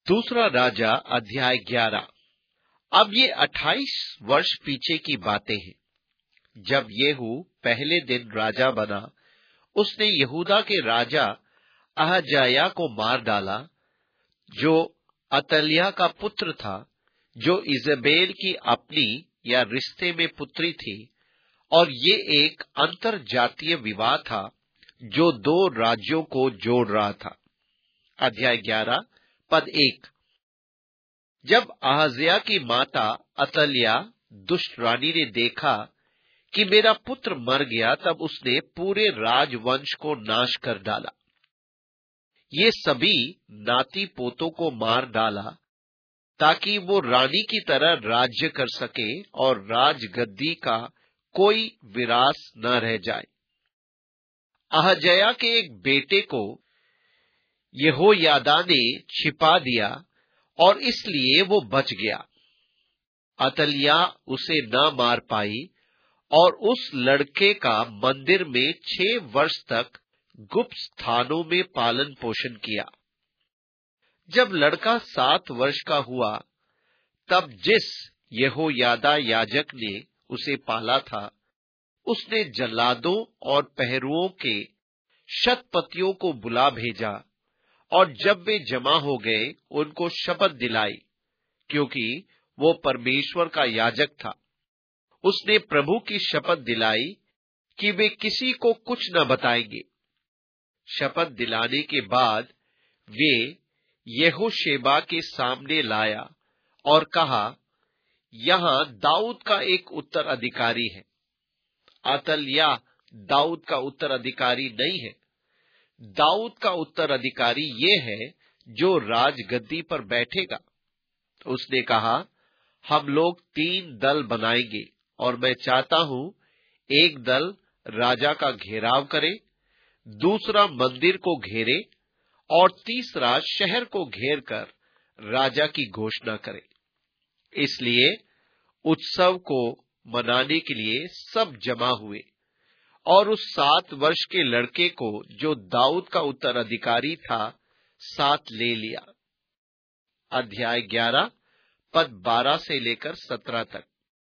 दूसरा राजा अध्याय 11। अब ये 28 वर्ष पीछे की बातें हैं। जब येहू पहले दिन राजा बना, उसने यहूदा के राजा अहज्याह को मार डाला, जो अतल्याह का पुत्र था, जो इजेबेल की अपनी या रिश्ते में पुत्री थी। और ये एक अंतर जातीय विवाह था जो दो राज्यों को जोड़ रहा था। अध्याय 11 पद 1। जब अहज्याह की माता अतल्याह दुष्ट रानी ने देखा कि मेरा पुत्र मर गया, तब उसने पूरे राजवंश को नाश कर डाला। ये सभी नाती पोतों को मार डाला ताकि वो रानी की तरह राज्य कर सके और राजगद्दी का कोई विरास न रह जाए। अहज्याह के एक बेटे को यहोयादा ने छिपा दिया और इसलिए वो बच गया। अतल्याह उसे न मार पाई और उस लड़के का मंदिर में 6 वर्ष तक गुप्त स्थानों में पालन पोषण किया। जब लड़का 7 वर्ष का हुआ, तब जिस यहोयादा याजक ने उसे पाला था, उसने जल्लादों और पहरुओं के शतपतियों को बुला भेजा, और जब वे जमा हो गए, उनको शपथ दिलाई, क्योंकि वो परमेश्वर का याजक था। उसने प्रभु की शपथ दिलाई कि वे किसी को कुछ न बताएंगे। शपथ दिलाने के बाद वे यहोशेबा के सामने लाया और कहा, यहाँ दाऊद का एक उत्तराधिकारी है। अतल्याह दाऊद का उत्तराधिकारी नहीं है। दाऊद का उत्तराधिकारी ये है जो राजगद्दी पर बैठेगा। उसने कहा, हम लोग 3 दल बनाएंगे और मैं चाहता हूं एक दल राजा का घेराव करे, दूसरा मंदिर को घेरे और तीसरा शहर को घेर कर राजा की घोषणा करे। इसलिए उत्सव को मनाने के लिए सब जमा हुए और उस 7 वर्ष के लड़के को, जो दाऊद का उत्तराधिकारी था, साथ ले लिया। अध्याय 11 पद 12 से लेकर 17 तक।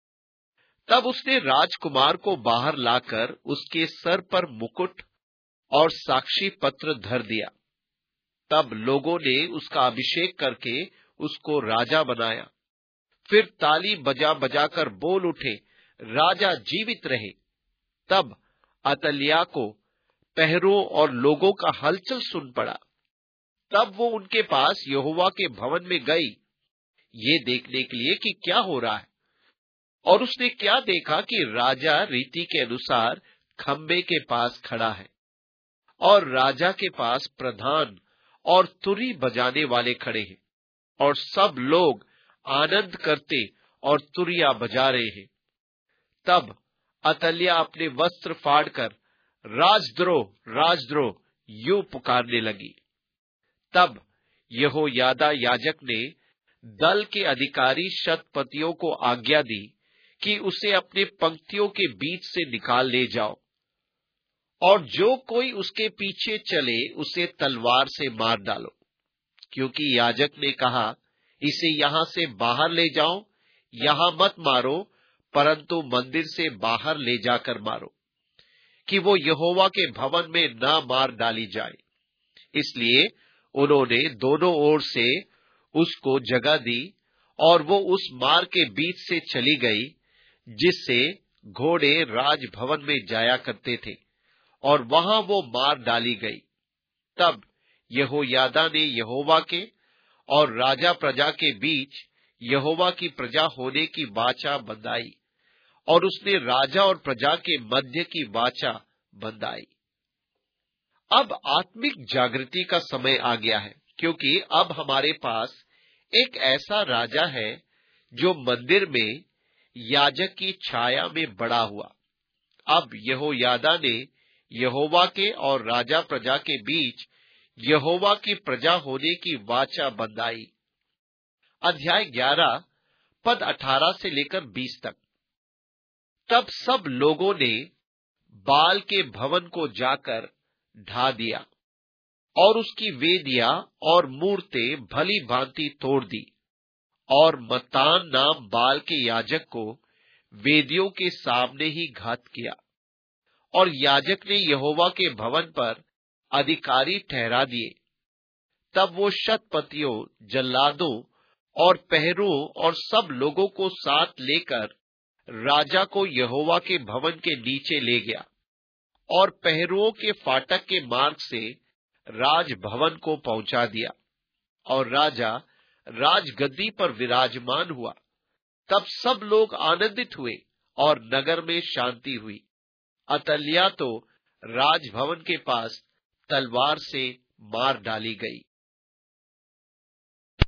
तब उसने राजकुमार को बाहर लाकर उसके सर पर मुकुट और साक्षी पत्र धर दिया। तब लोगों ने उसका अभिषेक करके उसको राजा बनाया। फिर ताली बजा बजाकर बोल उठे, राजा जीवित रहे। तब अतल्याह को पहरों और लोगों का हलचल सुन पड़ा। तब वो उनके पास यहोवा के भवन में गई, ये देखने के लिए कि क्या हो रहा है। और उसने क्या देखा कि राजा रीति के अनुसार खंबे के पास खड़ा है, और राजा के पास प्रधान और तुरी बजाने वाले खड़े हैं, और सब लोग आनंद करते और तुरिया बजा रहे हैं। तब अतल्याह अपने वस्त्र फाड़कर, राजद्रोह, राजद्रोह, यूं पुकारने लगी। तब यहोयादा याजक ने दल के अधिकारी शतपतियों को आज्ञा दी कि उसे अपने पंक्तियों के बीच से निकाल ले जाओ, और जो कोई उसके पीछे चले उसे तलवार से मार डालो, क्योंकि याजक ने कहा, इसे यहां से बाहर ले जाओ, यहां मत मारो, परंतु मंदिर से बाहर ले जाकर मारो, कि वो यहोवा के भवन में न मार डाली जाए। इसलिए उन्होंने दोनों ओर से उसको जगह दी, और वो उस मार्ग के बीच से चली गई जिससे घोड़े राजभवन में जाया करते थे, और वहां वो मार डाली गई। तब यहोयादा ने यहोवा के और राजा प्रजा के बीच यहोवा की प्रजा होने की वाचा बंधाई, और उसने राजा और प्रजा के मध्य की वाचा बंधाई। अब आत्मिक जागृति का समय आ गया है, क्योंकि अब हमारे पास एक ऐसा राजा है जो मंदिर में याजक की छाया में बड़ा हुआ। अब यहोयादा ने यहोवा के और राजा प्रजा के बीच यहोवा की प्रजा होने की वाचा बंधाई। अध्याय 11 पद 18 से लेकर 20 तक। तब सब लोगों ने बाल के भवन को जाकर ढा दिया और उसकी वेदियां और मूर्तें भली भांति तोड़ दी, और मत्तान नाम बाल के याजक को वेदियों के सामने ही घात किया। और याजक ने यहोवा के भवन पर अधिकारी ठहरा दिए। तब वो शतपतियों, जल्लादों और पहरुओं और सब लोगों को साथ लेकर राजा को यहोवा के भवन के नीचे ले गया, और पहरुओं के फाटक के मार्ग से राजभवन को पहुंचा दिया। और राजा राजगद्दी पर विराजमान हुआ। तब सब लोग आनंदित हुए और नगर में शांति हुई। अतल्याह तो राजभवन के पास तलवार से मार डाली गई।